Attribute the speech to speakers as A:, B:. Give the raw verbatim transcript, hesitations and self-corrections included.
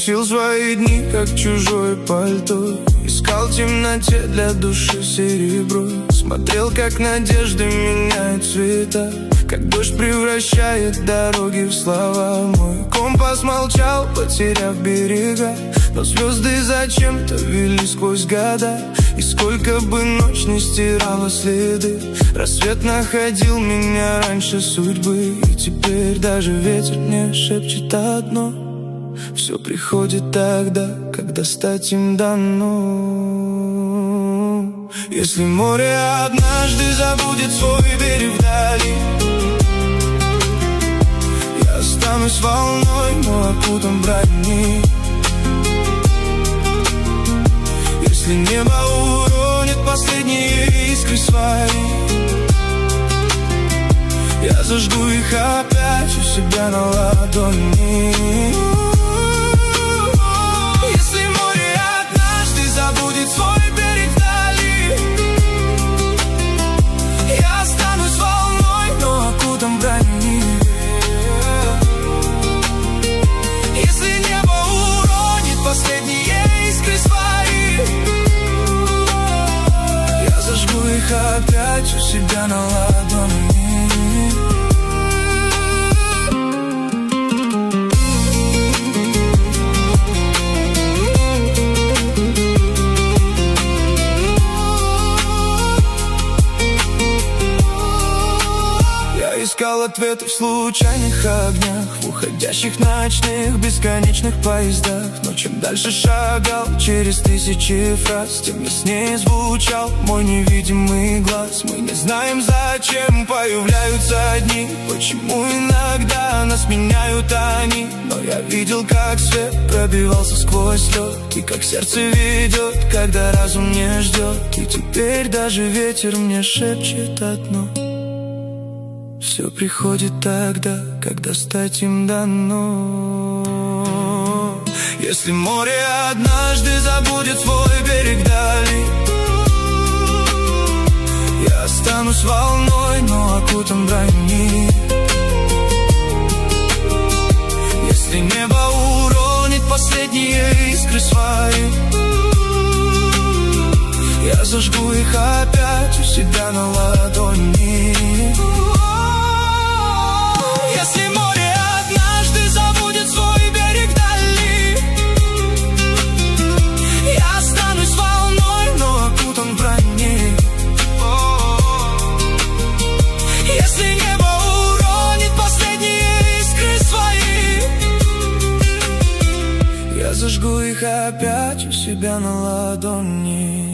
A: носил свои дни, как чужое пальто. Искал в темноте для души серебро. Смотрел, как надежды меняют цвета, как дождь превращает дороги в слова. Мой компас молчал, потеряв берега, но звезды зачем-то вели сквозь года. И сколько бы ночь не стирала следы, рассвет находил меня раньше судьбы. И теперь даже ветер мне шепчет одно: все приходит тогда, когда стать им дано. Если море однажды забудет свой берег вдали, я останусь волной, но окутан брони. Если небо уронит последние искры свои, я зажгу их опять у себя на ладони. Если море однажды забудет свой берег вдали, я останусь волной, но окутан брони. Если небо уронит последние искры свои, я зажгу их опять у себя на ладони. Искал ответы в случайных огнях, в уходящих ночных бесконечных поездах. Но чем дальше шагал через тысячи фраз, тем яснее звучал мой невидимый глаз. Мы не знаем, зачем появляются одни, почему иногда нас меняют они. Но я видел, как свет пробивался сквозь лед, и как сердце ведет, когда разум не ждет. И теперь даже ветер мне шепчет одно: все приходит тогда, когда стать им дано. Если море однажды забудет свой берег вдали, я останусь волной, но окутан брони. Если небо уронит последние искры свои, я зажгу их опять у себя на ладони. Если море однажды забудет свой берег вдали, я останусь волной, но окутан брони. Если небо уронит последние искры свои, я зажгу их опять у себя на ладони.